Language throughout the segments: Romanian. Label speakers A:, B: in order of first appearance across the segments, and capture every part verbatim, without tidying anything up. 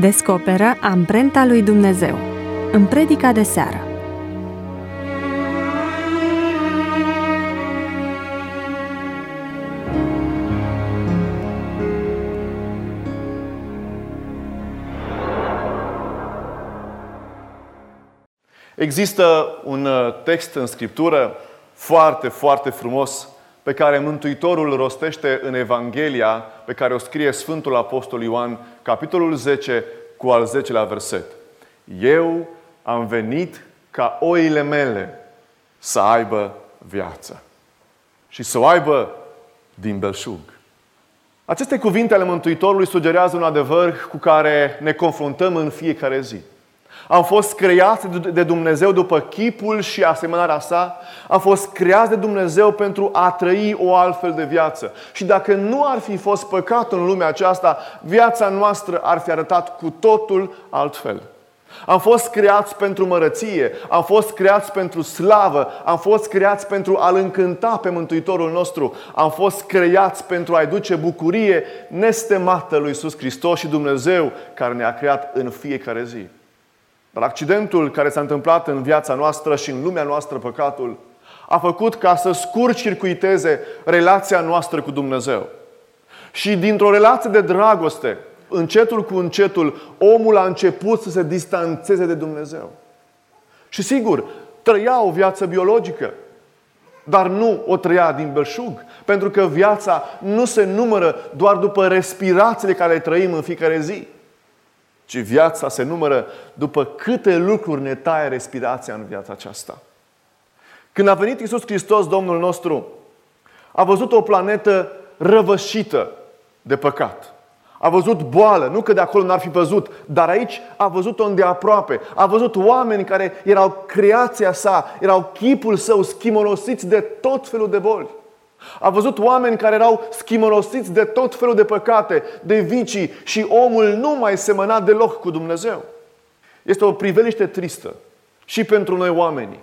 A: Descoperă amprenta lui Dumnezeu în predica de seară.
B: Există un text în Scriptură foarte, foarte frumos pe care Mântuitorul îl rostește în Evanghelia pe care o scrie Sfântul Apostol Ioan, capitolul zece, cu al zecelea verset. Eu am venit ca oile mele să aibă viață și să o aibă din belșug. Aceste cuvinte ale Mântuitorului sugerează un adevăr cu care ne confruntăm în fiecare zi. Am fost creați de Dumnezeu după chipul și asemănarea sa. Am fost creați de Dumnezeu pentru a trăi o altfel de viață. Și dacă nu ar fi fost păcat în lumea aceasta, viața noastră ar fi arătat cu totul altfel. Am fost creați pentru mărăție, am fost creați pentru slavă, am fost creați pentru a-L încânta pe Mântuitorul nostru, am fost creați pentru a-i duce bucurie nestemată lui Iisus Hristos și Dumnezeu care ne-a creat în fiecare zi. Dar accidentul care s-a întâmplat în viața noastră și în lumea noastră, păcatul, a făcut ca să scurt-circuiteze relația noastră cu Dumnezeu. Și dintr-o relație de dragoste, încetul cu încetul, omul a început să se distanțeze de Dumnezeu. Și sigur, trăia o viață biologică, dar nu o trăia din belșug. Pentru că viața nu se numără doar după respirațiile care le trăim în fiecare zi, ci viața se numără după câte lucruri ne taie respirația în viața aceasta. Când a venit Iisus Hristos, Domnul nostru, a văzut o planetă răvășită de păcat. A văzut boală, nu că de acolo n-ar fi văzut, dar aici a văzut-o îndeaproape. A văzut oameni care erau creația sa, erau chipul său, schimolosiți de tot felul de boli. A văzut oameni care erau schimolosiți de tot felul de păcate, de vicii, și omul nu mai semăna deloc cu Dumnezeu. Este o priveliște tristă și pentru noi oamenii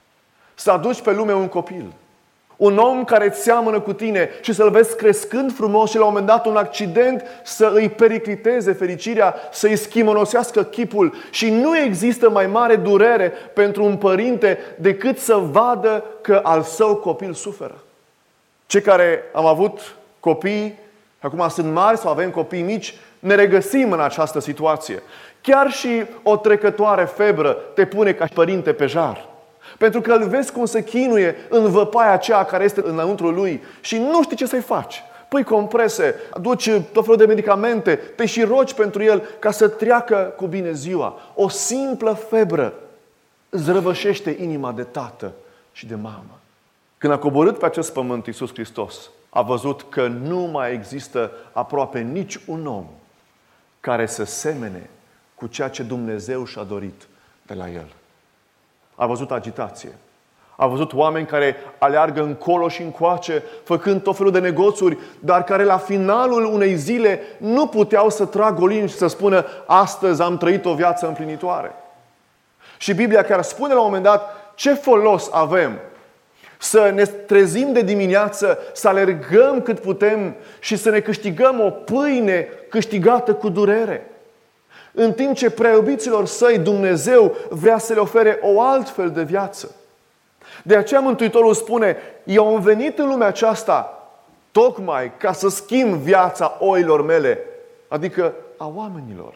B: să aduci pe lume un copil, un om care îți seamănă cu tine și să-l vezi crescând frumos și la un moment dat un accident să îi pericliteze fericirea, să îi schimolosească chipul. Și nu există mai mare durere pentru un părinte decât să vadă că al său copil suferă. Cei care am avut copii, acum sunt mari sau avem copii mici, ne regăsim în această situație. Chiar și o trecătoare febră te pune ca părinte pe jar. Pentru că îl vezi cum se chinuie în văpaia aceea care este înăuntru lui și nu știi ce să-i faci. Pui comprese, aduci tot felul de medicamente, te și rogi pentru el ca să treacă cu bine ziua. O simplă febră îți răvășește inima de tată și de mamă. Când a coborât pe acest pământ Iisus Hristos, a văzut că nu mai există aproape nici un om care să semene cu ceea ce Dumnezeu și-a dorit de la El. A văzut agitație. A văzut oameni care aleargă încolo și încoace, făcând tot felul de negoțuri, dar care la finalul unei zile nu puteau să tragă o linie și să spună: astăzi am trăit o viață împlinitoare. Și Biblia chiar spune la un moment dat: ce folos avem să ne trezim de dimineață, să alergăm cât putem și să ne câștigăm o pâine câștigată cu durere, în timp ce preiubiților săi Dumnezeu vrea să le ofere o altfel de viață. De aceea Mântuitorul spune: eu am venit în lumea aceasta tocmai ca să schimb viața oilor mele, adică a oamenilor.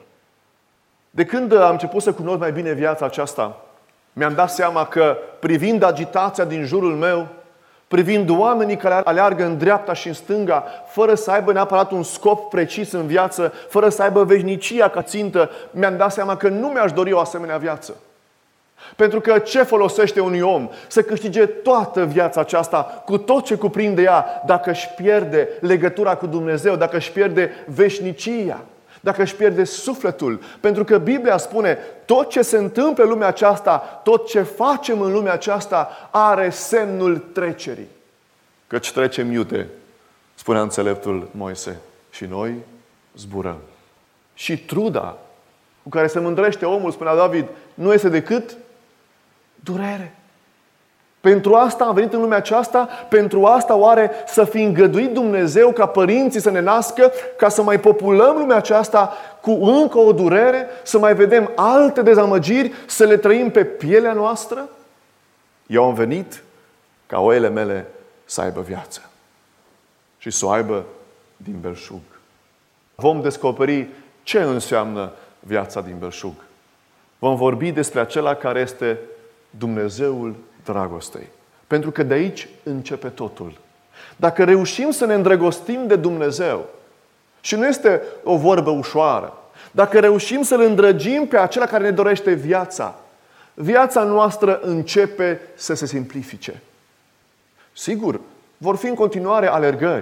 B: De când am început să cunosc mai bine viața aceasta, mi-am dat seama că, privind agitația din jurul meu, privind oamenii care aleargă în dreapta și în stânga, fără să aibă neapărat un scop precis în viață, fără să aibă veșnicia ca țintă, mi-am dat seama că nu mi-aș dori o asemenea viață. Pentru că ce folosește unui om să câștige toată viața aceasta, cu tot ce cuprinde ea, dacă își pierde legătura cu Dumnezeu, dacă își pierde veșnicia, dacă își pierde sufletul? Pentru că Biblia spune: tot ce se întâmplă în lumea aceasta, tot ce facem în lumea aceasta, are semnul trecerii. Căci trecem iute, spunea înțeleptul Moise, și noi zburăm. Și truda cu care se mândrește omul, spunea David, nu este decât durere. Pentru asta am venit în lumea aceasta? Pentru asta oare să fi îngăduit Dumnezeu ca părinții să ne nască, ca să mai populăm lumea aceasta cu încă o durere, să mai vedem alte dezamăgiri, să le trăim pe pielea noastră? Eu am venit ca oile mele să aibă viață și să o aibă din belșug. Vom descoperi ce înseamnă viața din belșug. Vom vorbi despre acela care este Dumnezeul dragostei. Pentru că de aici începe totul. Dacă reușim să ne îndrăgostim de Dumnezeu, și nu este o vorbă ușoară, dacă reușim să-L îndrăgim pe acela care ne dorește viața, viața noastră începe să se simplifice. Sigur, vor fi în continuare alergări.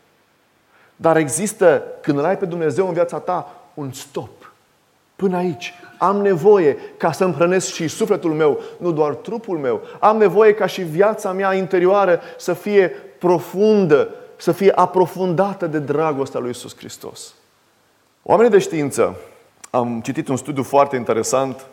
B: Dar există, când îl ai pe Dumnezeu în viața ta, un stop. Până aici. Am nevoie ca să-mi hrănesc și sufletul meu, nu doar trupul meu. Am nevoie ca și viața mea interioară să fie profundă, să fie aprofundată de dragostea lui Iisus Hristos. Oamenii de știință, am citit un studiu foarte interesant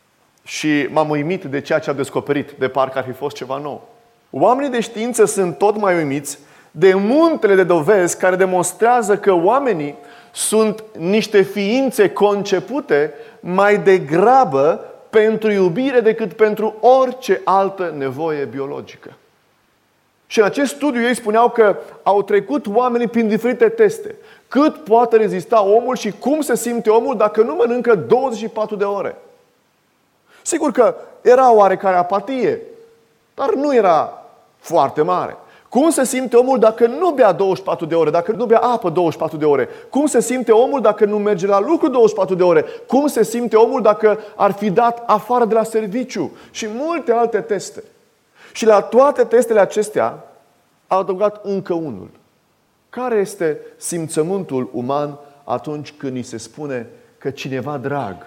B: și m-am uimit de ceea ce am descoperit, de parcă ar fi fost ceva nou. Oamenii de știință sunt tot mai uimiți de muntele de dovezi care demonstrează că oamenii sunt niște ființe concepute mai degrabă pentru iubire decât pentru orice altă nevoie biologică. Și în acest studiu ei spuneau că au trecut oamenii prin diferite teste. Cât poate rezista omul și cum se simte omul dacă nu mănâncă douăzeci și patru de ore. Sigur că era oarecare apatie, dar nu era foarte mare. Cum se simte omul dacă nu bea douăzeci și patru de ore, dacă nu bea apă douăzeci și patru de ore? Cum se simte omul dacă nu merge la lucru douăzeci și patru de ore? Cum se simte omul dacă ar fi dat afară de la serviciu? Și multe alte teste. Și la toate testele acestea au adăugat încă unul. Care este simțământul uman atunci când îi se spune că cineva drag,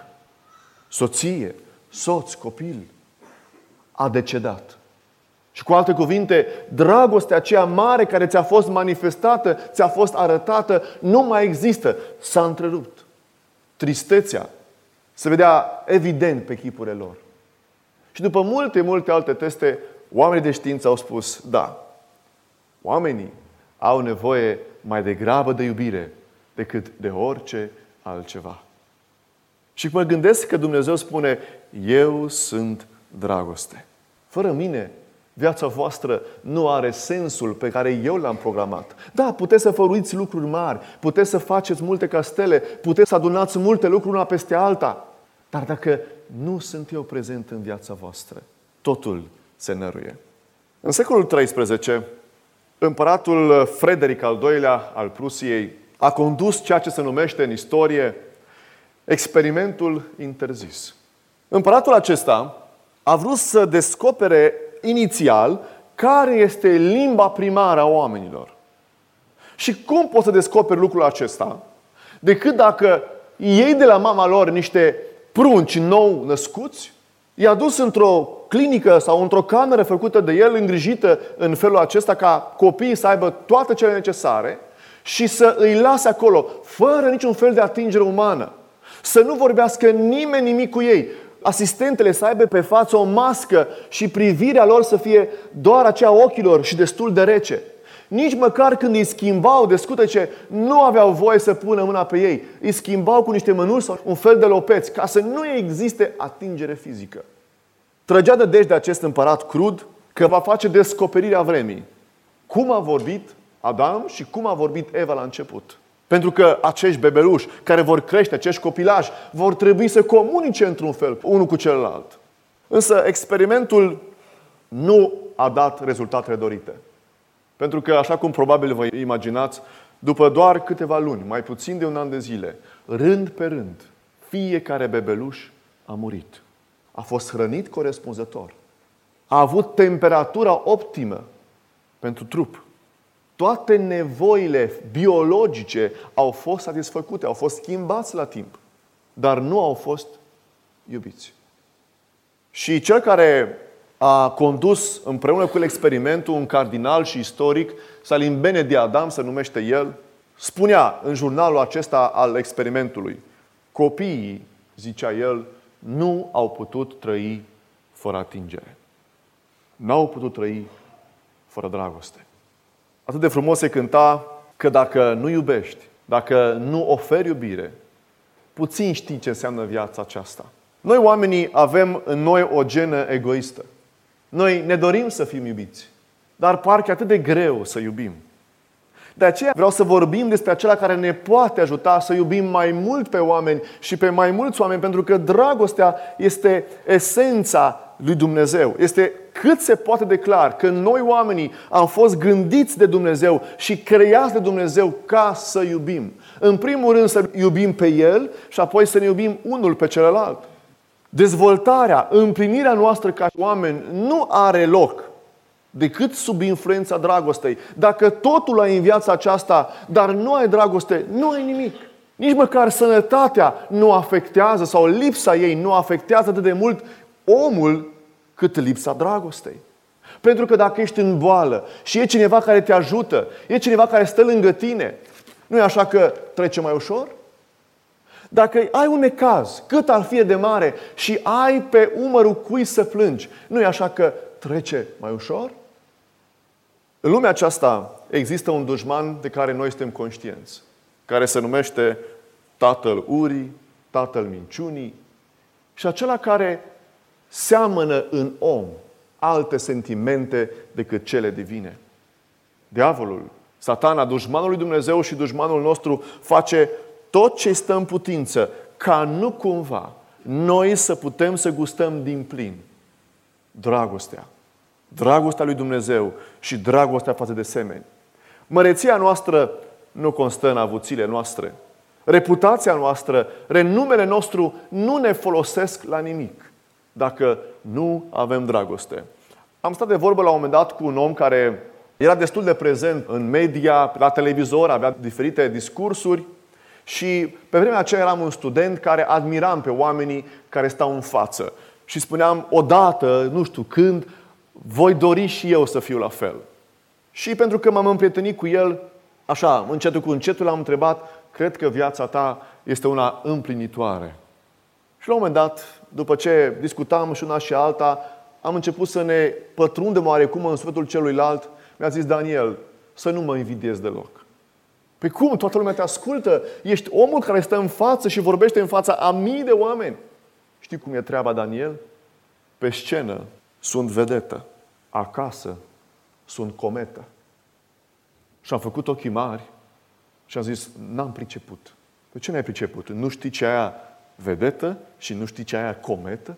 B: soție, soț, copil, a decedat? Și cu alte cuvinte, dragostea aceea mare care ți-a fost manifestată, ți-a fost arătată, nu mai există. S-a întrerupt. Tristețea se vedea evident pe chipurile lor. Și după multe, multe alte teste, oamenii de știință au spus, da, oamenii au nevoie mai degrabă de iubire decât de orice altceva. Și mă gândesc că Dumnezeu spune, eu sunt dragoste. Fără mine, viața voastră nu are sensul pe care eu l-am programat. Da, puteți să făruiți lucruri mari, puteți să faceți multe castele, puteți să adunați multe lucruri una peste alta. Dar dacă nu sunt eu prezent în viața voastră, totul se năruie. În secolul treisprezece, împăratul Frederic al doilea al Prusiei a condus ceea ce se numește în istorie experimentul interzis. Împăratul acesta a vrut să descopere inițial care este limba primară a oamenilor. Și cum poți să descoperi lucrul acesta decât dacă iei de la mama lor niște prunci nou născuți, i-a dus într-o clinică sau într-o cameră făcută de el, îngrijită în felul acesta ca copiii să aibă toate cele necesare și să îi lase acolo, fără niciun fel de atingere umană. Să nu vorbească nimeni nimic cu ei. Asistentele să aibă pe față o mască și privirea lor să fie doar aceea ochilor și destul de rece. Nici măcar când îi schimbau de scutece, nu aveau voie să pună mâna pe ei. Îi schimbau cu niște mânuși sau un fel de lopeți, ca să nu existe atingere fizică. Trăgea de deci de acest împărat crud că va face descoperirea vremii. Cum a vorbit Adam și cum a vorbit Eva la început. Pentru că acești bebeluși care vor crește, acești copilași, vor trebui să comunice într-un fel, unul cu celălalt. Însă experimentul nu a dat rezultatele dorite. Pentru că, așa cum probabil vă imaginați, după doar câteva luni, mai puțin de un an de zile, rând pe rând, fiecare bebeluș a murit. A fost hrănit corespunzător. A avut temperatura optimă pentru trup. Toate nevoile biologice au fost satisfăcute, au fost schimbați la timp, dar nu au fost iubiți. Și cel care a condus împreună cu experimentul, un cardinal și istoric, Salim Benedi Adam se numește el, spunea în jurnalul acesta al experimentului: copiii, zicea el, nu au putut trăi fără atingere. n-au putut trăi fără dragoste. Atât de frumos se cânta că dacă nu iubești, dacă nu oferi iubire, puțin știi ce înseamnă viața aceasta. Noi oamenii avem în noi o genă egoistă. Noi ne dorim să fim iubiți, dar parcă e atât de greu să iubim. De aceea vreau să vorbim despre acela care ne poate ajuta să iubim mai mult pe oameni și pe mai mulți oameni, pentru că dragostea este esența lui Dumnezeu. Este cât se poate de clar că noi oamenii am fost gândiți de Dumnezeu și creați de Dumnezeu ca să iubim. În primul rând să iubim pe El și apoi să ne iubim unul pe celălalt. Dezvoltarea, împlinirea noastră ca oameni nu are loc decât sub influența dragostei. Dacă totul ai în viața aceasta, dar nu ai dragoste, nu ai nimic. Nici măcar sănătatea nu afectează sau lipsa ei nu afectează atât de mult omul cât lipsa dragostei. Pentru că dacă ești în boală și e cineva care te ajută, e cineva care stă lângă tine, nu e așa că trece mai ușor? Dacă ai un necaz, cât ar fi de mare, și ai pe umărul cui să plângi, nu e așa că trece mai ușor? În lumea aceasta există un dușman de care noi suntem conștienți, care se numește tatăl urii, tatăl minciunii și acela care seamănă în om alte sentimente decât cele divine. Diavolul, Satana, dușmanul lui Dumnezeu și dușmanul nostru, face tot ce stă în putință ca nu cumva noi să putem să gustăm din plin dragostea. Dragostea lui Dumnezeu și dragostea față de semeni. Măreția noastră nu constă în avuțiile noastre. Reputația noastră, renumele nostru nu ne folosesc la nimic dacă nu avem dragoste. Am stat de vorbă la un moment dat cu un om care era destul de prezent în media, la televizor, avea diferite discursuri și pe vremea aceea eram un student care admiram pe oamenii care stau în față. Și spuneam, odată, nu știu când, voi dori și eu să fiu la fel. Și pentru că m-am împrietenit cu el, așa, încetul cu încetul l-am întrebat, cred că viața ta este una împlinitoare. Și la un moment dat, după ce discutam și una și alta, am început să ne pătrundem oarecum în sufletul celuilalt. Mi-a zis, Daniel, să nu mă invidiezi deloc. Păi cum? Toată lumea te ascultă. Ești omul care stă în față și vorbește în fața a mii de oameni. Știi cum e treaba, Daniel? Pe scenă sunt vedetă. Acasă sunt cometă. Și am făcut ochii mari și am zis, n-am priceput. De ce n-ai priceput? Nu știi ce aia vedetă și nu știi ce aia cometă?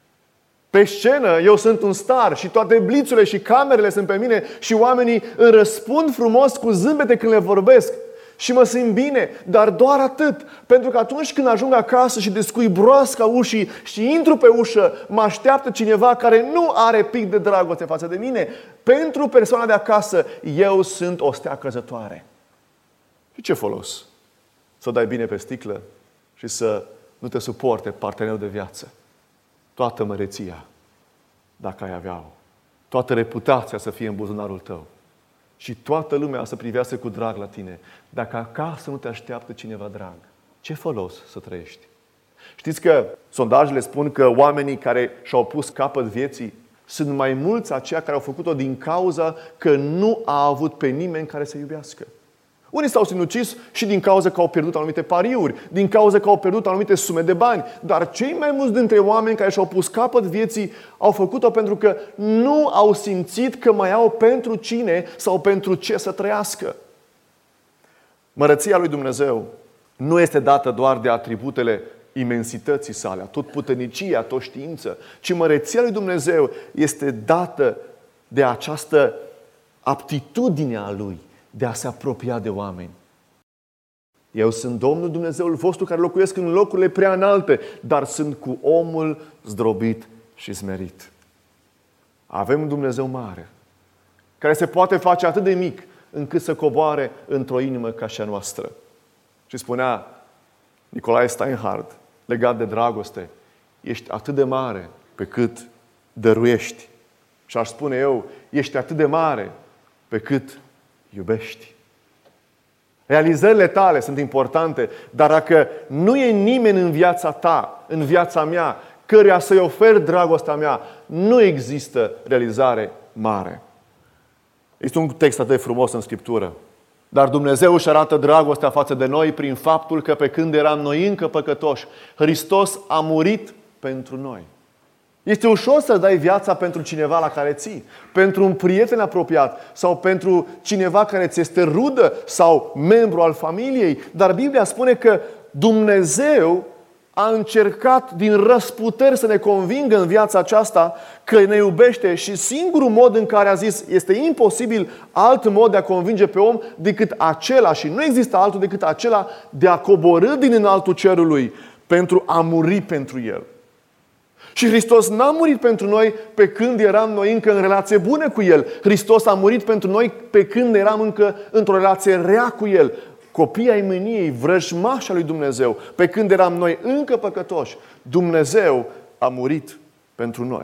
B: Pe scenă eu sunt un star și toate blițurile și camerele sunt pe mine și oamenii îmi răspund frumos cu zâmbete când le vorbesc. Și mă simt bine, dar doar atât. Pentru că atunci când ajung acasă și descui broasca ușii și intru pe ușă, mă așteaptă cineva care nu are pic de dragoste față de mine. Pentru persoana de acasă, eu sunt o stea căzătoare. Și ce folos? Să dai bine pe sticlă și să nu te suporte partenerul de viață. Toată măreția, dacă ai avea-o. Toată reputația să fie în buzunarul tău. Și toată lumea să privească cu drag la tine. Dacă acasă nu te așteaptă cineva drag, ce folos să trăiești? Știți că sondajele spun că oamenii care și-au pus capăt vieții sunt mai mulți aceia care au făcut-o din cauza că nu a avut pe nimeni care să iubească. Unii s-au sinucis și din cauza că au pierdut anumite pariuri, din cauza că au pierdut anumite sume de bani. Dar cei mai mulți dintre oameni care și-au pus capăt vieții au făcut-o pentru că nu au simțit că mai au pentru cine sau pentru ce să trăiască. Măreția lui Dumnezeu nu este dată doar de atributele imensității sale, atotputernicie, atotștiință, ci măreția lui Dumnezeu este dată de această aptitudine a Lui de a se apropia de oameni. Eu sunt Domnul Dumnezeul vostru care locuiesc în locurile prea înalte, dar sunt cu omul zdrobit și smerit. Avem un Dumnezeu mare, care se poate face atât de mic încât să coboare într-o inimă ca și a noastră. Și spunea Nicolae Steinhardt, legat de dragoste, ești atât de mare pe cât dăruiești. Și aș spune eu, ești atât de mare pe cât iubești. Realizările tale sunt importante, dar dacă nu e nimeni în viața ta, în viața mea, căruia să-i ofer dragostea mea, nu există realizare mare. Este un text atât de frumos în Scriptură. Dar Dumnezeu își arată dragostea față de noi prin faptul că pe când eram noi încă păcătoși, Hristos a murit pentru noi. Este ușor să dai viața pentru cineva la care ții, pentru un prieten apropiat sau pentru cineva care ți este rudă sau membru al familiei. Dar Biblia spune că Dumnezeu a încercat din răsputeri să ne convingă în viața aceasta că ne iubește și singurul mod în care a zis este imposibil alt mod de a convinge pe om decât acela, și nu există altul decât acela de a coborî din înaltul cerului pentru a muri pentru el. Și Hristos n-a murit pentru noi pe când eram noi încă în relație bună cu El. Hristos a murit pentru noi pe când eram încă într-o relație rea cu El. Copii ai mâniei, vrăjmași al lui Dumnezeu. Pe când eram noi încă păcătoși, Dumnezeu a murit pentru noi.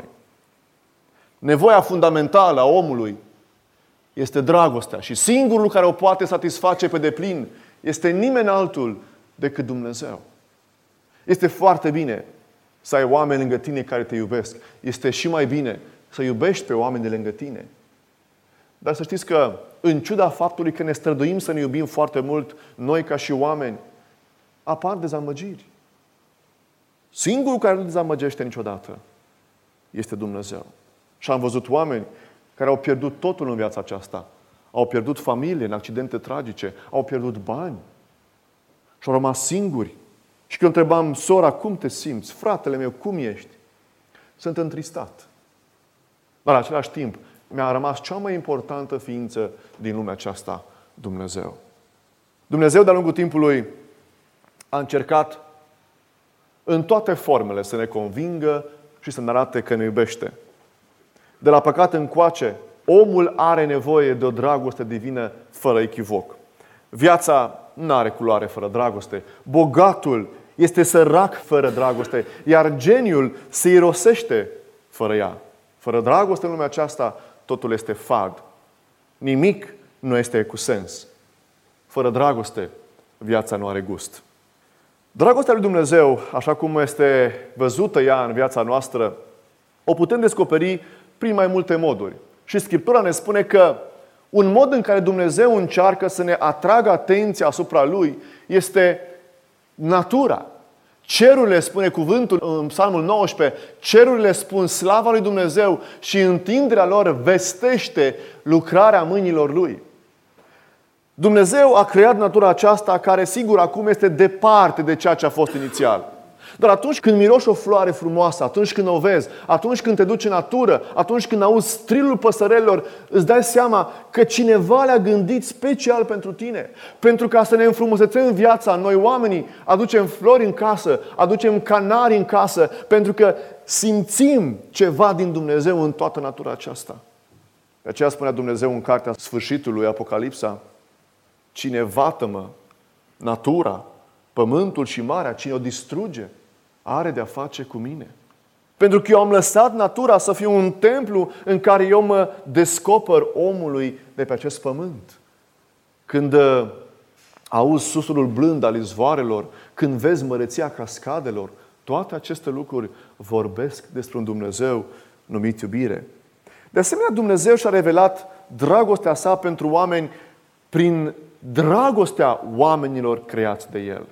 B: Nevoia fundamentală a omului este dragostea. Și singurul care o poate satisface pe deplin este nimeni altul decât Dumnezeu. Este foarte bine să ai oameni lângă tine care te iubesc. Este și mai bine să iubești pe oameni de lângă tine. Dar să știți că, în ciuda faptului că ne străduim să ne iubim foarte mult, noi ca și oameni, apar dezamăgiri. Singurul care nu dezamăgește niciodată este Dumnezeu. Și am văzut oameni care au pierdut totul în viața aceasta. Au pierdut familie în accidente tragice, au pierdut bani și au rămas singuri. Și când întrebam sora, cum te simți? Fratele meu, cum ești? Sunt întristat. Dar în același timp, mi-a rămas cea mai importantă ființă din lumea aceasta, Dumnezeu. Dumnezeu, de-a lungul timpului, a încercat în toate formele să ne convingă și să ne arate că ne iubește. De la păcat încoace, omul are nevoie de o dragoste divină fără echivoc. Viața nu are culoare fără dragoste. Bogatul este sărac fără dragoste, iar geniul se irosește fără ea. Fără dragoste în lumea aceasta, totul este fad. Nimic nu este cu sens. Fără dragoste, viața nu are gust. Dragostea lui Dumnezeu, așa cum este văzută ea în viața noastră, o putem descoperi prin mai multe moduri. Și Scriptura ne spune că un mod în care Dumnezeu încearcă să ne atragă atenția asupra Lui este natura. Cerurile, spune cuvântul în Psalmul nouăsprezece, cerurile spun slava lui Dumnezeu și întinderea lor vestește lucrarea mâinilor Lui. Dumnezeu a creat natura aceasta care, sigur, acum este departe de ceea ce a fost inițial. Dar atunci când miroși o floare frumoasă, atunci când o vezi, atunci când te duci în natură, atunci când auzi strilul păsărelilor, îți dai seama că cineva le-a gândit special pentru tine. Pentru ca să ne înfrumusețăm viața, noi oamenii aducem flori în casă, aducem canari în casă, pentru că simțim ceva din Dumnezeu în toată natura aceasta. De aceea spunea Dumnezeu în cartea sfârșitului, Apocalipsa, cine vată-mă natura, pământul și marea, cine o distruge, are de-a face cu mine. Pentru că eu am lăsat natura să fie un templu în care eu mă descoper omului de pe acest pământ. Când uh, auzi susurul blând al izvoarelor, când vezi măreția cascadelor, toate aceste lucruri vorbesc despre un Dumnezeu numit iubire. De asemenea, Dumnezeu și-a revelat dragostea sa pentru oameni prin dragostea oamenilor creați de El.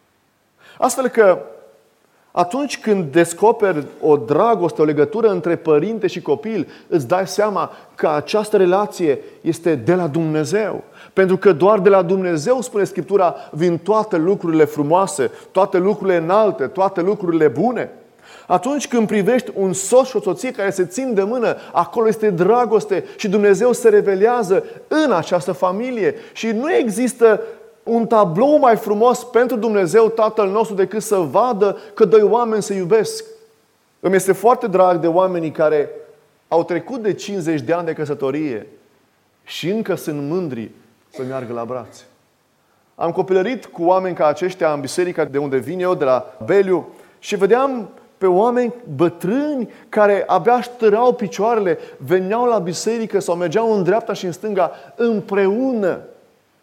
B: Astfel că atunci când descoperi o dragoste, o legătură între părinte și copil, îți dai seama că această relație este de la Dumnezeu. Pentru că doar de la Dumnezeu, spune Scriptura, vin toate lucrurile frumoase, toate lucrurile înalte, toate lucrurile bune. Atunci când privești un soț și o soție care se țin de mână, acolo este dragoste și Dumnezeu se revelează în această familie. Și nu există un tablou mai frumos pentru Dumnezeu Tatăl nostru decât să vadă că doi oameni se iubesc. Îmi este foarte drag de oamenii care au trecut de cincizeci de ani de căsătorie și încă sunt mândri să meargă la brațe. Am copilărit cu oameni ca aceștia în biserica de unde vin eu, de la Beliu, și vedeam pe oameni bătrâni care abia ștârau picioarele, veneau la biserică sau mergeau în dreapta și în stânga împreună.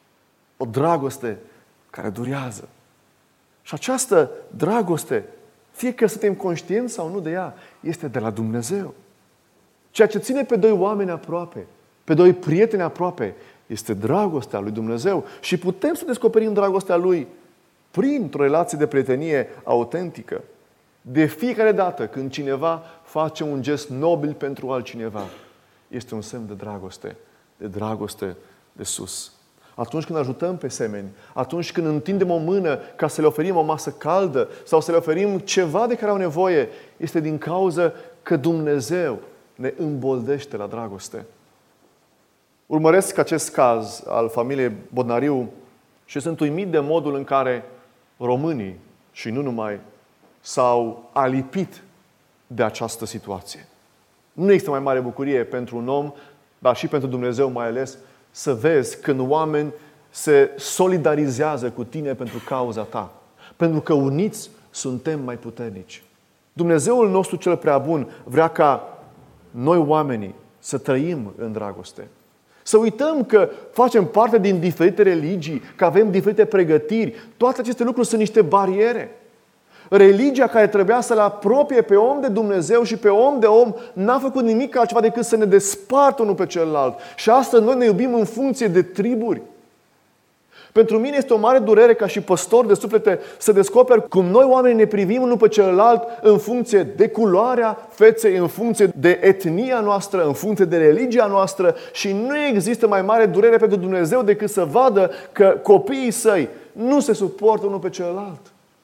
B: O dragoste care durează. Și această dragoste fie că suntem conștienți sau nu de ea, este de la Dumnezeu. Ceea ce ține pe doi oameni aproape, pe doi prieteni aproape, este dragostea lui Dumnezeu. Și putem să descoperim dragostea Lui printr-o relație de prietenie autentică. De fiecare dată când cineva face un gest nobil pentru altcineva, este un semn de dragoste, de dragoste de sus. Atunci când ajutăm pe semeni, atunci când întindem o mână ca să le oferim o masă caldă sau să le oferim ceva de care au nevoie, este din cauza că Dumnezeu ne îmboldește la dragoste. Urmăresc acest caz al familiei Bodnariu și sunt uimit de modul în care românii, și nu numai, s-au alipit de această situație. Nu există mai mare bucurie pentru un om, dar și pentru Dumnezeu mai ales, să vezi când oameni se solidarizează cu tine pentru cauza ta. Pentru că uniți suntem mai puternici. Dumnezeul nostru cel prea bun vrea ca noi oamenii să trăim în dragoste. Să uităm că facem parte din diferite religii, că avem diferite pregătiri. Toate aceste lucruri sunt niște bariere. Religia care trebuia să-L apropie pe om de Dumnezeu și pe om de om n-a făcut nimic altceva decât să ne despartă unul pe celălalt. Și astăzi noi ne iubim în funcție de triburi. Pentru mine este o mare durere ca și păstor de suflete să descoper cum noi oamenii ne privim unul pe celălalt în funcție de culoarea feței, în funcție de etnia noastră, în funcție de religia noastră și nu există mai mare durere pentru Dumnezeu decât să vadă că copiii săi nu se suportă unul pe celălalt.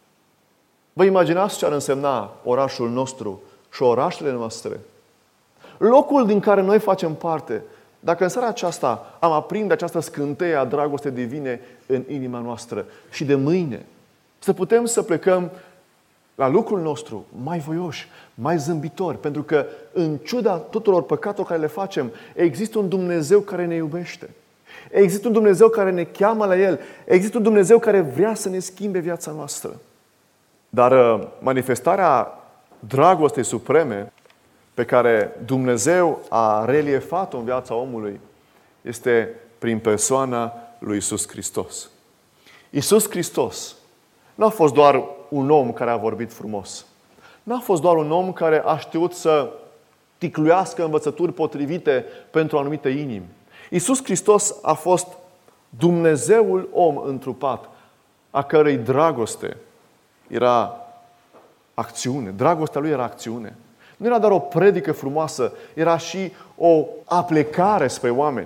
B: Vă imaginați ce ar însemna orașul nostru și orașele noastre? Locul din care noi facem parte, dacă în seara aceasta am aprinde această scânteie a dragostei divine în inima noastră și de mâine să putem să plecăm la lucrul nostru mai voioși, mai zâmbitori, pentru că în ciuda tuturor păcatelor care le facem, există un Dumnezeu care ne iubește. Există un Dumnezeu care ne cheamă la El. Există un Dumnezeu care vrea să ne schimbe viața noastră. Dar manifestarea dragostei supreme pe care Dumnezeu a reliefat-o în viața omului este prin persoana lui Iisus Hristos. Iisus Hristos n-a fost doar un om care a vorbit frumos. N-a fost doar un om care a știut să ticluiască învățături potrivite pentru anumite inimi. Iisus Hristos a fost Dumnezeul om întrupat, a cărei dragoste era acțiune. Dragostea Lui era acțiune. Nu era doar o predică frumoasă, era și o aplecare spre oameni.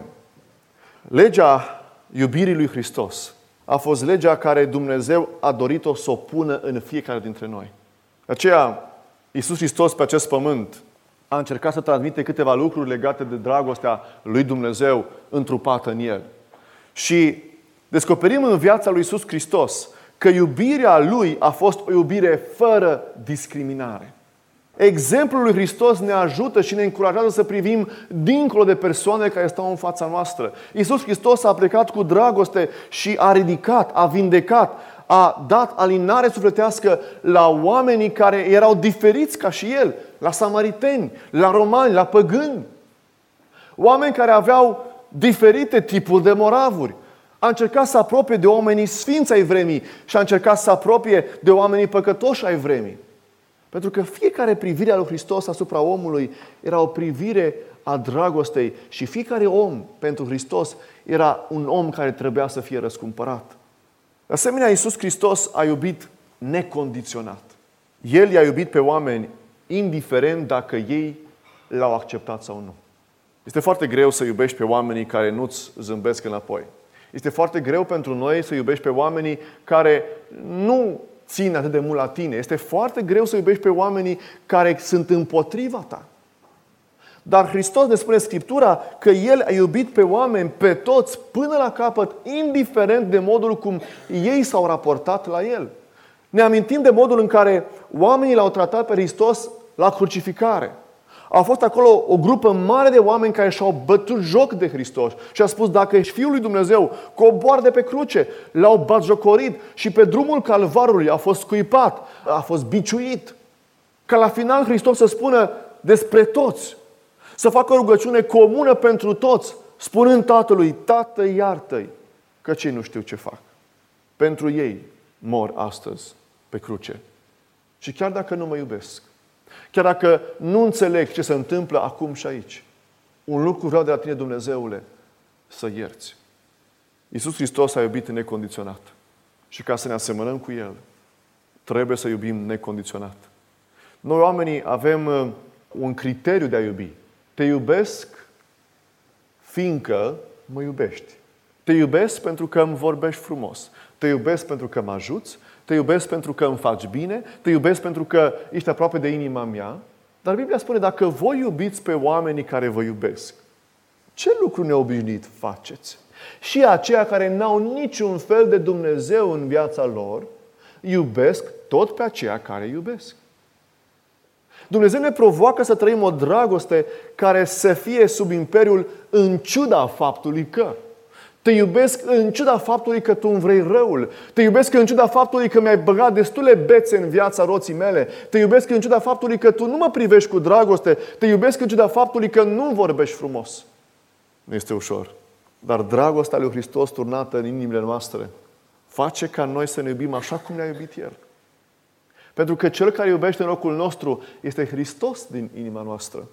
B: Legea iubirii lui Hristos a fost legea care Dumnezeu a dorit-o să o pună în fiecare dintre noi. De aceea, Iisus Hristos pe acest pământ a încercat să transmite câteva lucruri legate de dragostea lui Dumnezeu întrupată în El. Și descoperim în viața lui Iisus Hristos că iubirea Lui a fost o iubire fără discriminare. Exemplul lui Hristos ne ajută și ne încurajează să privim dincolo de persoanele care stau în fața noastră. Iisus Hristos a plecat cu dragoste și a ridicat, a vindecat, a dat alinare sufletească la oamenii care erau diferiți ca și El, la samariteni, la romani, la păgâni. Oameni care aveau diferite tipuri de moravuri. A încercat să apropie de oamenii sfinți ai vremii și a încercat să apropie de oamenii păcătoși ai vremii. Pentru că fiecare privire a lui Hristos asupra omului era o privire a dragostei și fiecare om pentru Hristos era un om care trebuia să fie răscumpărat. De asemenea, Iisus Hristos a iubit necondiționat. El i-a iubit pe oameni indiferent dacă ei l-au acceptat sau nu. Este foarte greu să iubești pe oamenii care nu-ți zâmbesc înapoi. Este foarte greu pentru noi să iubești pe oamenii care nu țin atât de mult la tine. Este foarte greu să iubești pe oamenii care sunt împotriva ta. Dar Hristos ne spune Scriptura că El a iubit pe oameni, pe toți, până la capăt, indiferent de modul cum ei s-au raportat la El. Ne amintim de modul în care oamenii l-au tratat pe Hristos la crucificare. A fost acolo o grupă mare de oameni care și-au bătut joc de Hristos și a spus: dacă ești Fiul lui Dumnezeu, coboară de pe cruce. L-au batjocorit și pe drumul Calvarului a fost scuipat, a fost biciuit. Ca la final Hristos să spună despre toți, să facă o rugăciune comună pentru toți, spunând Tatălui: Tată, iartă-i, căci ei nu știu ce fac. Pentru ei mor astăzi pe cruce. Și chiar dacă nu mă iubesc, chiar dacă nu înțeleg ce se întâmplă acum și aici, un lucru vreau de la tine, Dumnezeule, să ierți. Iisus Hristos a iubit necondiționat. Și ca să ne asemănăm cu El, trebuie să iubim necondiționat. Noi, oamenii, avem un criteriu de a iubi. Te iubesc fiindcă mă iubești. Te iubesc pentru că îmi vorbești frumos. Te iubesc pentru că mă ajuți. Te iubesc pentru că îmi faci bine. Te iubesc pentru că ești aproape de inima mea. Dar Biblia spune, dacă voi iubiți pe oamenii care vă iubesc, ce lucru neobișnuit faceți? Și aceia care n-au niciun fel de Dumnezeu în viața lor, iubesc tot pe aceia care iubesc. Dumnezeu ne provoacă să trăim o dragoste care să fie sub imperiul în ciuda faptului că. Te iubesc în ciuda faptului că tu îmi vrei răul. Te iubesc în ciuda faptului că mi-ai băgat destule bețe în viața roții mele. Te iubesc în ciuda faptului că tu nu mă privești cu dragoste. Te iubesc în ciuda faptului că nu vorbești frumos. Nu este ușor. Dar dragostea lui Hristos turnată în inimile noastre face ca noi să ne iubim așa cum ne-a iubit El. Pentru că Cel care iubește în locul nostru este Hristos din inima noastră.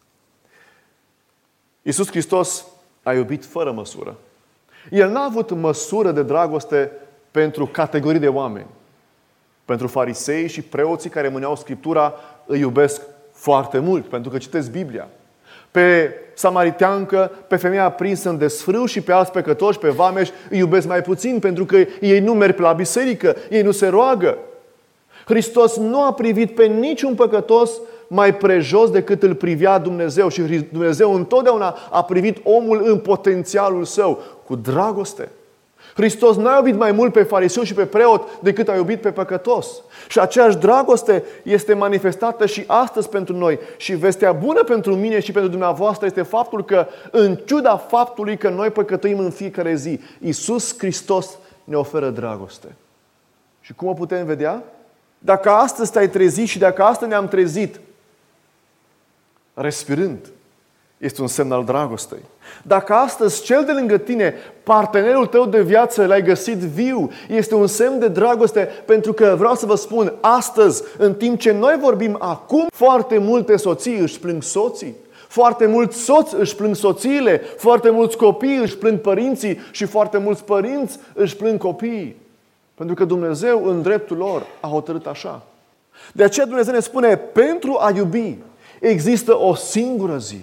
B: Iisus Hristos a iubit fără măsură. El n-a avut măsură de dragoste pentru categorii de oameni. Pentru farisei și preoții care mâneau Scriptura îi iubesc foarte mult, pentru că citesc Biblia. Pe samariteancă, pe femeia prinsă în desfrâu și pe alți păcătoși, pe vameși, îi iubesc mai puțin, pentru că ei nu merg la biserică, ei nu se roagă. Hristos nu a privit pe niciun păcătos mai prejos decât îl privea Dumnezeu. Și Dumnezeu întotdeauna a privit omul în potențialul său, cu dragoste. Hristos n-a iubit mai mult pe fariseu și pe preot decât a iubit pe păcătos. Și aceeași dragoste este manifestată și astăzi pentru noi. Și vestea bună pentru mine și pentru dumneavoastră este faptul că, în ciuda faptului că noi păcătuim în fiecare zi, Iisus Hristos ne oferă dragoste. Și cum o putem vedea? Dacă astăzi te-ai trezit și dacă astăzi ne-am trezit respirând, este un semn al dragostei. Dacă astăzi cel de lângă tine, partenerul tău de viață, l-ai găsit viu, este un semn de dragoste, pentru că vreau să vă spun, astăzi, în timp ce noi vorbim acum, foarte multe soții își plâng soții, foarte mulți soți își plâng soțiile, foarte mulți copii își plâng părinții și foarte mulți părinți își plâng copiii. Pentru că Dumnezeu, în dreptul lor, a hotărât așa. De aceea Dumnezeu ne spune, pentru a iubi, există o singură zi.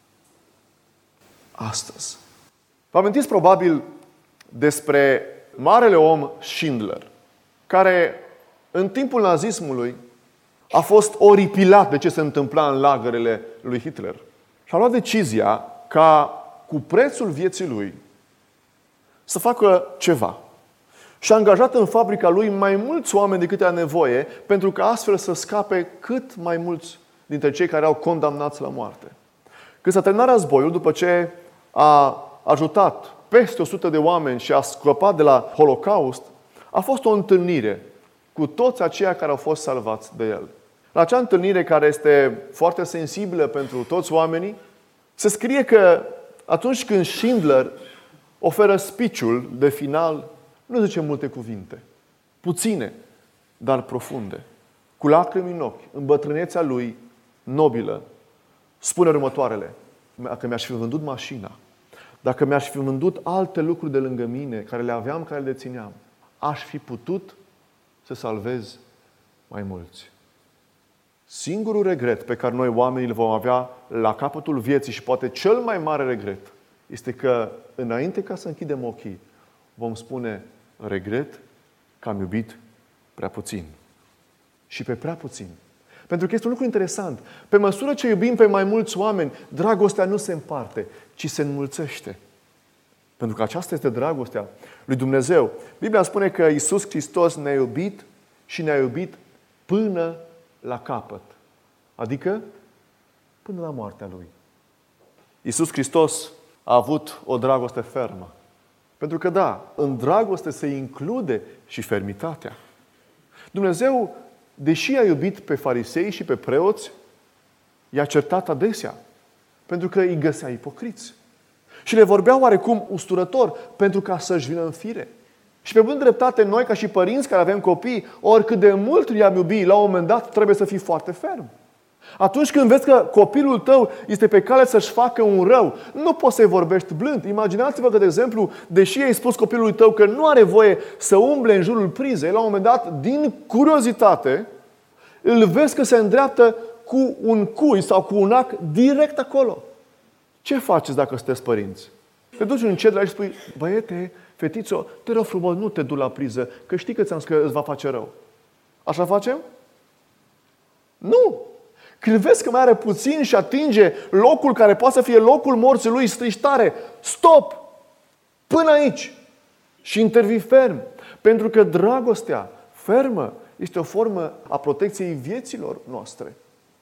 B: Astăzi. Vă amintiți probabil despre marele om Schindler, care în timpul nazismului a fost oripilat de ce se întâmpla în lagărele lui Hitler. Și a luat decizia ca, cu prețul vieții lui, să facă ceva. Și a angajat în fabrica lui mai mulți oameni decât era nevoie, pentru că astfel să scape cât mai mulți dintre cei care au condamnați la moarte. Când s-a terminat războiul, după ce a ajutat peste o sută de oameni și a scăpat de la Holocaust, a fost o întâlnire cu toți aceia care au fost salvați de el. La acea întâlnire, care este foarte sensibilă pentru toți oamenii, se scrie că atunci când Schindler oferă speech-ul de final, nu zice multe cuvinte, puține, dar profunde. Cu lacrimi în ochi, în bătrânețea lui nobilă, spune următoarele: dacă mi-aș fi vândut mașina, dacă mi-aș fi vândut alte lucruri de lângă mine, care le aveam, care le dețineam, aș fi putut să salvez mai mulți. Singurul regret pe care noi oamenii îl vom avea la capătul vieții, și poate cel mai mare regret, este că înainte ca să închidem ochii, vom spune: regret că am iubit prea puțin. Și pe prea puțin. Pentru că este un lucru interesant. Pe măsură ce iubim pe mai mulți oameni, dragostea nu se împarte, ci se înmulțește. Pentru că aceasta este dragostea lui Dumnezeu. Biblia spune că Iisus Hristos ne-a iubit și ne-a iubit până la capăt. Adică până la moartea Lui. Iisus Hristos a avut o dragoste fermă. Pentru că, da, în dragoste se include și fermitatea. Dumnezeu, deși a iubit pe farisei și pe preoți, i-a certat adesea, pentru că îi găsea ipocriți. Și le vorbea oarecum usturător, pentru ca să-și vină în fire. Și pe bună dreptate, noi ca și părinți care avem copii, oricât de mult i-am iubi, la un moment dat trebuie să fii foarte ferm. Atunci când vezi că copilul tău este pe cale să-și facă un rău, nu poți să-i vorbești blând. Imaginați-vă că, de exemplu, deși ai spus copilului tău că nu are voie să umble în jurul prizei, la un moment dat, din curiozitate, îl vezi că se îndreaptă cu un cui sau cu un ac direct acolo. Ce faceți dacă sunteți părinți? Te duci încet la el și spui: băiete, fetițo, te rog frumos, nu te du la priză, că știi că ți-am spus că îți va face rău. Așa facem? Nu! Când vezi că mai are puțin și atinge locul care poate să fie locul morții lui, strici tare: stop! Până aici! Și intervii ferm. Pentru că dragostea fermă este o formă a protecției vieților noastre.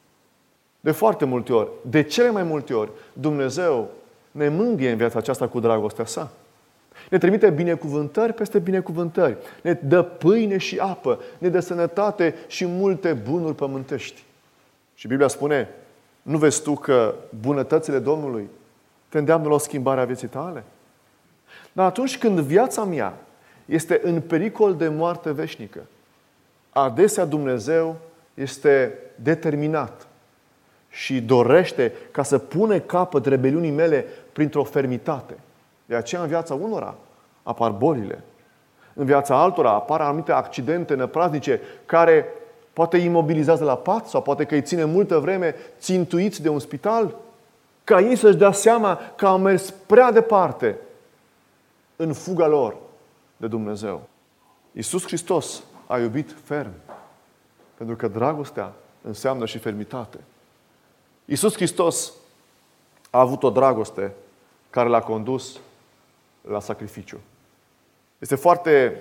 B: De foarte multe ori, de cele mai multe ori, Dumnezeu ne mângâie în viața aceasta cu dragostea sa. Ne trimite binecuvântări peste binecuvântări. Ne dă pâine și apă. Ne dă sănătate și multe bunuri pământești. Și Biblia spune: nu vezi tu că bunătățile Domnului te îndeamnă la o schimbare a vieții tale? Dar atunci când viața mea este în pericol de moarte veșnică, adesea Dumnezeu este determinat și dorește ca să pune capăt rebeliunii mele printr-o fermitate. De aceea în viața unora apar bolile. În viața altora apar anumite accidente năpraznice care poate îi imobilizează la pat sau poate că îi ține multă vreme țintuiți de un spital, ca ei să-și dea seama că au mers prea departe în fuga lor de Dumnezeu. Iisus Hristos a iubit ferm, pentru că dragostea înseamnă și fermitate. Iisus Hristos a avut o dragoste care l-a condus la sacrificiu. Este foarte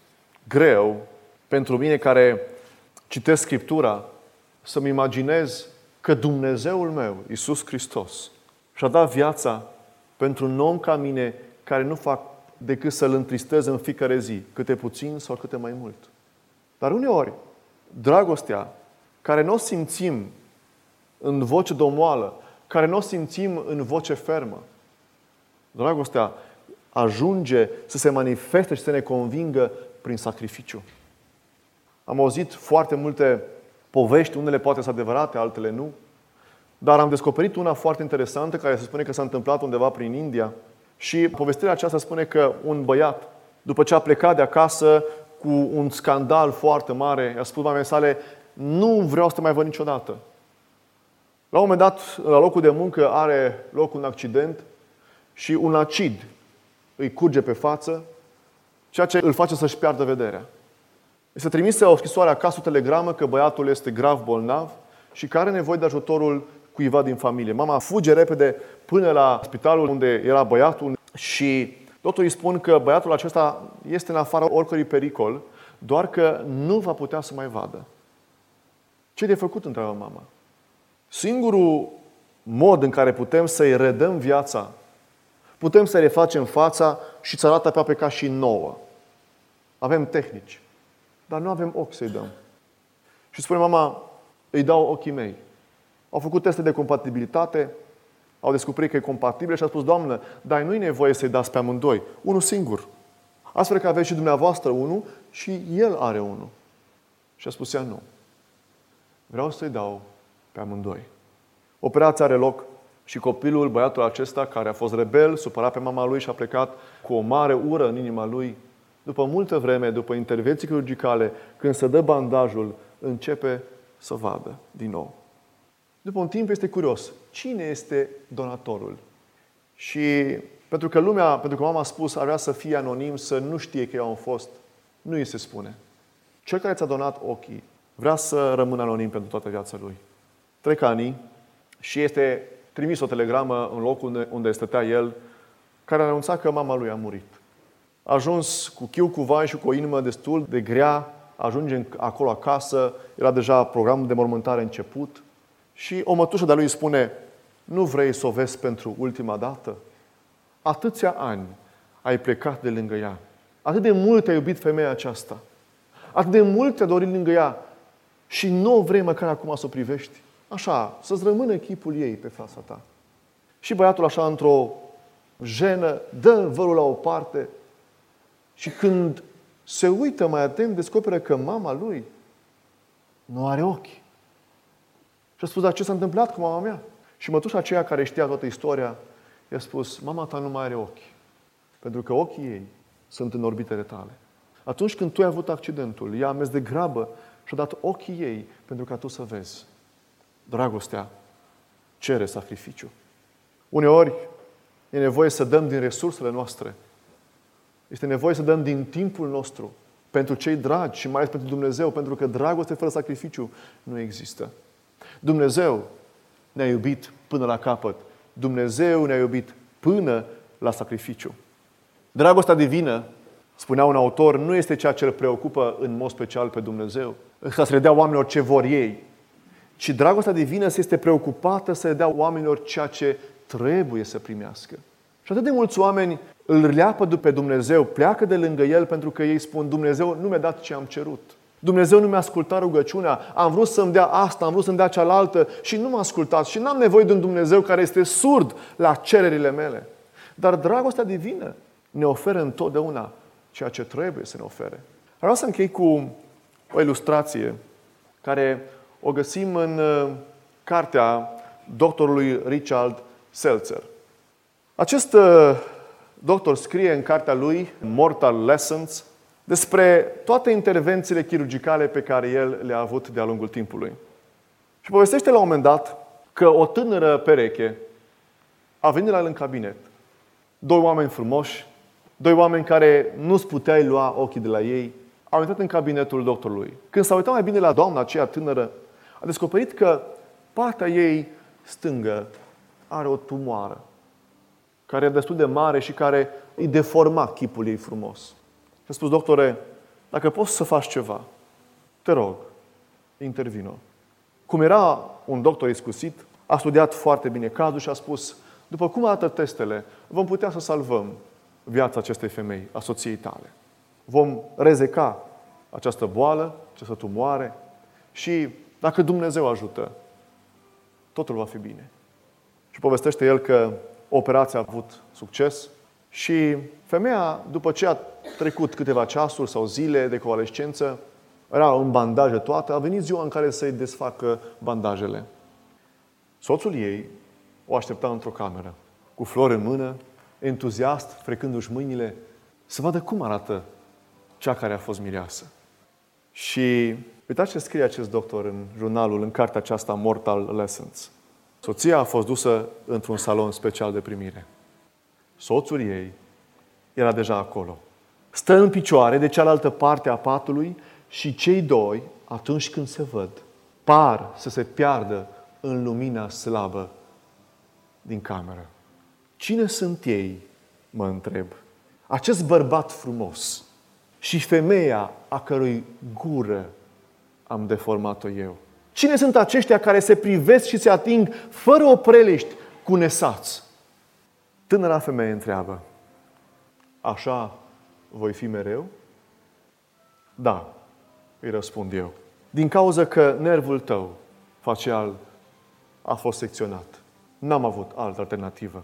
B: greu pentru mine, care citesc Scriptura, să-mi imaginez că Dumnezeul meu, Iisus Hristos, și-a dat viața pentru un om ca mine, care nu fac decât să-L întristez în fiecare zi, câte puțin sau câte mai mult. Dar uneori, dragostea, care nu o simțim în voce domoală, care nu o simțim în voce fermă, dragostea ajunge să se manifeste și să ne convingă prin sacrificiu. Am auzit foarte multe povești, unele poate sunt adevărate, altele nu, dar am descoperit una foarte interesantă, care se spune că s-a întâmplat undeva prin India. Și povestirea aceasta spune că un băiat, după ce a plecat de acasă cu un scandal foarte mare, a spus mamei sale: nu vreau să te mai văd niciodată. La un moment dat, la locul de muncă, are loc un accident și un acid îi curge pe față, ceea ce îl face să-și piardă vederea. Este trimisă o scrisoare acasă, o telegramă, că băiatul este grav bolnav și că are nevoie de ajutorul cuiva din familie. Mama fuge repede până la spitalul unde era băiatul și totul îi spun că băiatul acesta este în afara oricărui pericol, doar că nu va putea să mai vadă. Ce de făcut, întreabă mama? Singurul mod în care putem să-i redăm viața, putem să-i refacem fața și să arată aproape ca și nouă. Avem tehnici, dar nu avem ochi să-i dăm. Și spune mama: îi dau ochii mei. Au făcut teste de compatibilitate, au descoperit că e compatibil și a spus: Doamnă, dar nu-i nevoie să-i dați pe amândoi, unul singur. Astfel că aveți și dumneavoastră unul și el are unul. Și a spus ea: nu. Vreau să-i dau pe amândoi. Operația are loc și copilul, băiatul acesta, care a fost rebel, supărat pe mama lui și a plecat cu o mare ură în inima lui, după multă vreme, după intervenții chirurgicale, când se dă bandajul, începe să vadă din nou. După un timp este curios. Cine este donatorul? Și pentru că lumea, pentru că mama a spus, ar vrea să fie anonim, să nu știe că eu am fost, nu îi se spune. Cel care ți-a donat ochii vrea să rămână anonim pentru toată viața lui. Trec ani și este trimis o telegramă în locul unde stătea el, care a anunțat că mama lui a murit. A ajuns cu chiu, cu vai și cu o inimă destul de grea, ajunge acolo acasă, era deja programul de mormântare început și o mătușă de-a lui îi spune: nu vrei să o vezi pentru ultima dată? Atâția ani ai plecat de lângă ea. Atât de mult ai iubit femeia aceasta. Atât de mult te-a dorit lângă ea și nu vrei măcar acum să o privești. Așa, să-ți rămână chipul ei pe fața ta. Și băiatul așa, într-o jenă, dă vărul la o parte și când se uită mai atent, descoperă că mama lui nu are ochi. Și a spus, dar ce s-a întâmplat cu mama mea? Și mătușa aceea care știa toată istoria, i-a spus, mama ta nu mai are ochi. Pentru că ochii ei sunt în orbitele tale. Atunci când tu ai avut accidentul, ea a mers de grabă și a dat ochii ei pentru ca tu să vezi. Dragostea cere sacrificiu. Uneori e nevoie să dăm din resursele noastre. Este nevoie să dăm din timpul nostru pentru cei dragi și mai ales pentru Dumnezeu, pentru că dragoste fără sacrificiu nu există. Dumnezeu ne-a iubit până la capăt. Dumnezeu ne-a iubit până la sacrificiu. Dragostea divină, spunea un autor, nu este ceea ce îl preocupă în mod special pe Dumnezeu, ca să le dea oamenilor ce vor ei, ci dragostea divină se este preocupată să le dea oamenilor ceea ce trebuie să primească. Și atât de mulți oameni îl leapă după Dumnezeu, pleacă de lângă El pentru că ei spun, Dumnezeu nu mi-a dat ce am cerut. Dumnezeu nu mi-a ascultat rugăciunea, am vrut să-mi dea asta, am vrut să-mi dea cealaltă și nu m-a ascultat și n-am nevoie de un Dumnezeu care este surd la cererile mele. Dar dragostea divină ne oferă întotdeauna ceea ce trebuie să ne ofere. Vreau să închei cu o ilustrație care o găsim în cartea doctorului Richard Seltzer. Acest doctor scrie în cartea lui Mortal Lessons despre toate intervențiile chirurgicale pe care el le-a avut de-a lungul timpului. Și povestește la un moment dat că o tânără pereche a venit la el în cabinet. Doi oameni frumoși, doi oameni care nu-ți puteai lua ochii de la ei, au intrat în cabinetul doctorului. Când s-a uitat mai bine la doamna aceea tânără, a descoperit că partea ei stângă are o tumoară care e destul de mare și care îi deforma chipul ei frumos. Și a spus, doctore, dacă poți să faci ceva, te rog, intervino. Cum era un doctor iscusit, a studiat foarte bine cazul și a spus, după cum arată testele, vom putea să salvăm viața acestei femei, a soției tale. Vom rezeca această boală, această tumoare și dacă Dumnezeu ajută, totul va fi bine. Și povestește el că operația a avut succes și femeia, după ce a trecut câteva ceasuri sau zile de convalescență, era în bandaje toată, a venit ziua în care să-i desfacă bandajele. Soțul ei o aștepta într-o cameră, cu flori în mână, entuziast, frecându-și mâinile, să vadă cum arată cea care a fost mireasă. Și uitați ce scrie acest doctor în jurnalul, în cartea aceasta Mortal Lessons. Soția a fost dusă într-un salon special de primire. Soțul ei era deja acolo. Stă în picioare de cealaltă parte a patului și cei doi, atunci când se văd, par să se piardă în lumina slabă din cameră. Cine sunt ei, mă întreb? Acest bărbat frumos și femeia a cărui gură am deformat-o eu. Cine sunt aceștia care se privesc și se ating fără opreliști cu nesați? Tânăra femeie întreabă, așa voi fi mereu? Da, îi răspund eu. Din cauza că nervul tău facial a fost secționat. N-am avut altă alternativă.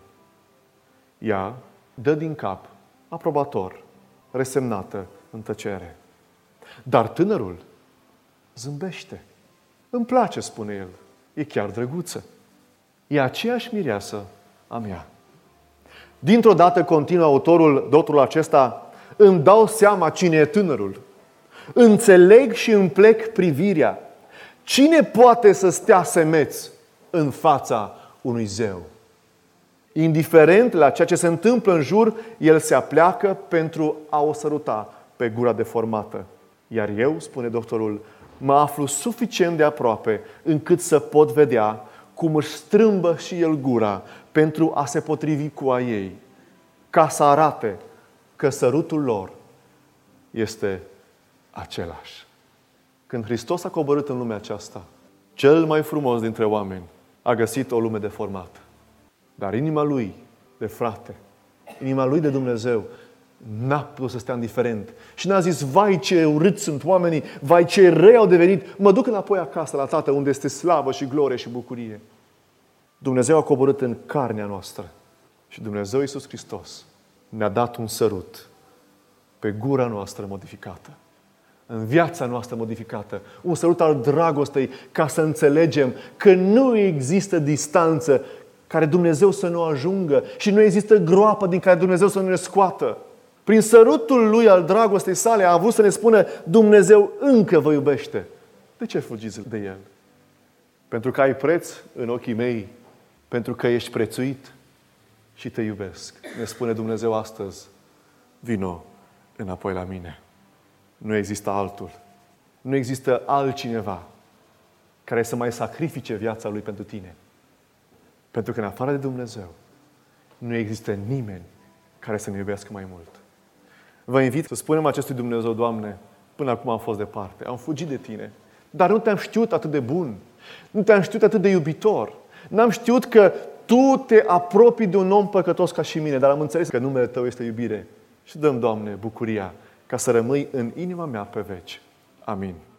B: Ea dă din cap, aprobator, resemnată, în tăcere. Dar tânărul zâmbește. Îmi place, spune el. E chiar drăguță. E aceeași mireasă a mea. Dintr-o dată, continuă autorul, doctorul acesta, îmi dau seama cine e tânărul. Înțeleg și îmi plec privirea. Cine poate să stea semeț în fața unui zeu? Indiferent la ceea ce se întâmplă în jur, el se apleacă pentru a o săruta pe gura deformată. Iar eu, spune doctorul, mă aflu suficient de aproape încât să pot vedea cum își strâmbă și el gura pentru a se potrivi cu a ei, ca să arate că sărutul lor este același. Când Hristos a coborât în lumea aceasta, cel mai frumos dintre oameni a găsit o lume deformată. Dar inima lui de frate, inima lui de Dumnezeu, n-a putut să stea indiferent. Și n-a zis, vai ce urâți sunt oamenii, vai ce răi au devenit, mă duc înapoi acasă la Tatăl unde este slavă și glorie și bucurie. Dumnezeu a coborât în carnea noastră și Dumnezeu Iisus Hristos ne-a dat un sărut pe gura noastră modificată, în viața noastră modificată. Un sărut al dragostei ca să înțelegem că nu există distanță care Dumnezeu să nu ajungă și nu există groapă din care Dumnezeu să nu ne scoată. Prin sărutul Lui al dragostei sale a vrut să ne spună: Dumnezeu încă vă iubește. De ce fugiți de El? Pentru că ai preț în ochii mei, pentru că ești prețuit și te iubesc. Ne spune Dumnezeu astăzi: vino înapoi la mine. Nu există altul. Nu există altcineva care să mai sacrifice viața Lui pentru tine. Pentru că în afară de Dumnezeu nu există nimeni care să ne iubească mai mult. Vă invit să spunem acestui Dumnezeu: Doamne, până acum am fost departe, am fugit de Tine, dar nu Te-am știut atât de bun, nu Te-am știut atât de iubitor, n-am știut că Tu te apropii de un om păcătos ca și mine, dar am înțeles că numele Tău este iubire. Și dăm, Doamne, bucuria ca să rămâi în inima mea pe veci. Amin.